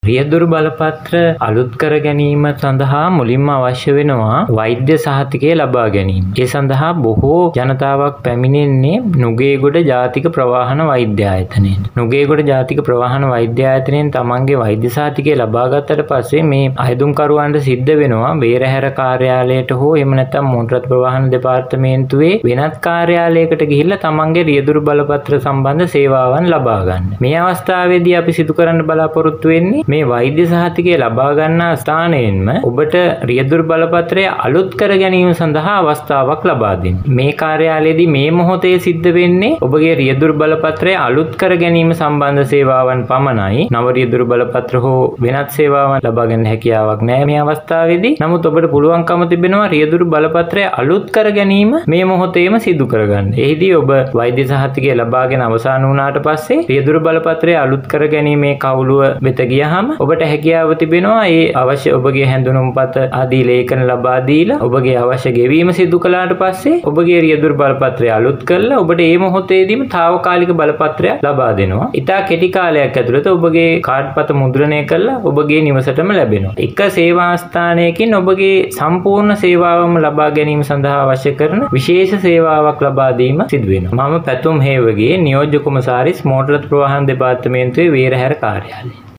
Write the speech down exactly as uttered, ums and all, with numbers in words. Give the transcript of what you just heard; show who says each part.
Speaker 1: රියදුරු බලපත්‍ර අලුත් කර ගැනීම සඳහා මුලින්ම අවශ්‍ය වෙනවා වෛද්‍ය සහතිකය ලබා ගැනීම. ඒ සඳහා බොහෝ ජනතාවක් පැමිණෙන්නේ නුගේගොඩ ජාතික ප්‍රවාහන වෛද්‍ය ආයතනයට. නුගේගොඩ ජාතික ප්‍රවාහන වෛද්‍ය ආයතනයෙන් තමන්ගේ වෛද්‍ය සහතිකය ලබා ගත්තට පස්සේ මේ අයදුම්කරුවන්ට සිද්ධ වෙනවා බේරහැර කාර්යාලයට හෝ එහෙම නැත්නම් මෝටර් ප්‍රවාහන දෙපාර්තමේන්තුවේ වෙනත් කාර්යාලයකට ගිහිල්ලා තමන්ගේ රියදුරු බලපත්‍ර සම්බන්ධ සේවාවන් ලබා ගන්න. මේ අවස්ථාවේදී අපි සිදු කරන්න බලාපොරොත්තු වෙන්නේ මේ වෛද්‍ය සහතිකය ලබා ගන්නා ස්ථානයෙන්ම ඔබට රියදුරු බලපත්‍රය අලුත් කර ගැනීම සඳහා අවස්ථාවක් ලබා දෙන්න. මේ කාර්යාලයේදී මේ මොහොතේ සිද්ධ වෙන්නේ ඔබගේ රියදුරු බලපත්‍රය අලුත් කර ගැනීම සම්බන්ධ සේවාවන් පමණයි. නව රියදුරු බලපත්‍ර හෝ වෙනත් සේවාවන් ලබා ගන්න හැකියාවක් නැහැ මේ අවස්ථාවේදී. නමුත් ඔබට පුළුවන්කම තිබෙනවා රියදුරු බලපත්‍රය අලුත් කර ගැනීම මේ මොහොතේම සිදු කරගන්න. එහිදී ඔබ වෛද්‍ය සහතිකය ලබාගෙන අවසන් වුණාට පස්සේ රියදුරු බලපත්‍රය අලුත් කර ගැනීමේ කවුළුව වෙත ගියහම ඔබට හැකියාව තිබෙනවා ඒ අවශ්‍ය ඔබගේ හැඳුනුම්පත ආදී ලේඛන ලබා දීලා ඔබගේ අවශ්‍ය ගෙවීම සිදු කළාට පස්සේ ඔබගේ රියදුරු බලපත්‍රය අලුත් කරලා ඔබට මේ මොහොතේදීම తాවකාලික බලපත්‍රයක් ලබා දෙනවා. ඉතා කෙටි කාලයක් ඇතුළත ඔබගේ කාඩ් පත මුද්‍රණය කරලා ඔබගේ නිවසටම ලැබෙනවා. එක සේවා ස්ථානයකින් ඔබගේ සම්පූර්ණ සේවාවම ලබා ගැනීම සඳහා අවශ්‍ය කරන විශේෂ සේවාවක් ලබා දීම සිදු වෙනවා. මම පැතුම් හේවගේ නියෝජ්‍ය කොමසාරිස් මෝටර් ප්‍රවාහන දෙපාර්තමේන්තුවේ වේරහැර කාර්යාලය.